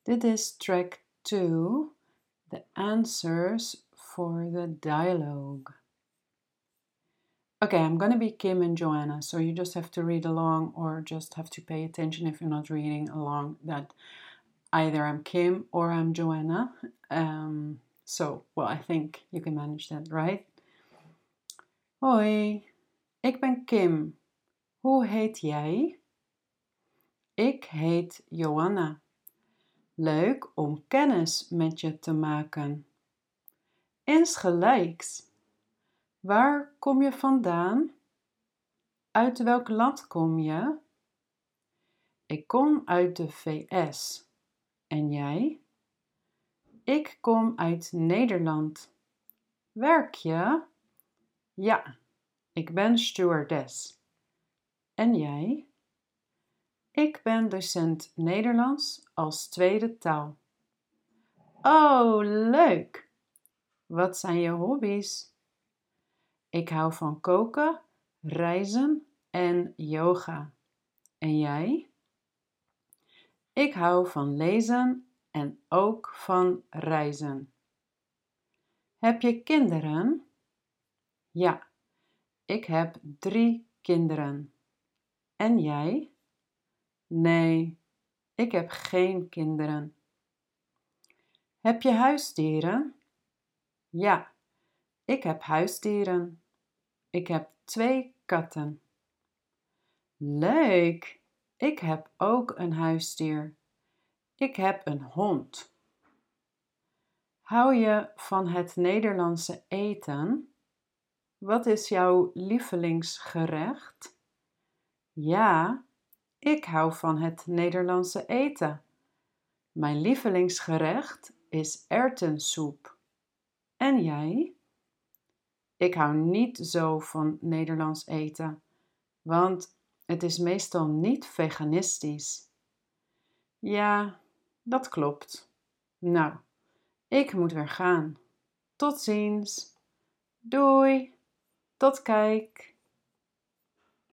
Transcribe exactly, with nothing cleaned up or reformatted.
Dit is track two, the answers for the dialogue. Okay, I'm going to be Kim and Joanna, so you just have to read along or just have to pay attention if you're not reading along that either I'm Kim or I'm Joanna. Um, so, well, I think you can manage that, right? Hoi, ik ben Kim. Hoe heet jij? Ik heet Joanna. Leuk om kennis met je te maken. Insgelijks. Waar kom je vandaan? Uit welk land kom je? Ik kom uit de V S. En jij? Ik kom uit Nederland. Werk je? Ja, ik ben stewardess. En jij? Ik ben docent Nederlands als tweede taal. Oh, leuk! Wat zijn je hobby's? Ik hou van koken, reizen en yoga. En jij? Ik hou van lezen en ook van reizen. Heb je kinderen? Ja, ik heb drie kinderen. En jij? Nee, ik heb geen kinderen. Heb je huisdieren? Ja, ik heb huisdieren. Ik heb twee katten. Leuk! Ik heb ook een huisdier. Ik heb een hond. Hou je van het Nederlandse eten? Wat is jouw lievelingsgerecht? Ja, ik hou van het Nederlandse eten. Mijn lievelingsgerecht is erwtensoep. En jij? Ik hou niet zo van Nederlands eten, want het is meestal niet veganistisch. Ja, dat klopt. Nou, ik moet weer gaan. Tot ziens. Doei. Tot kijk.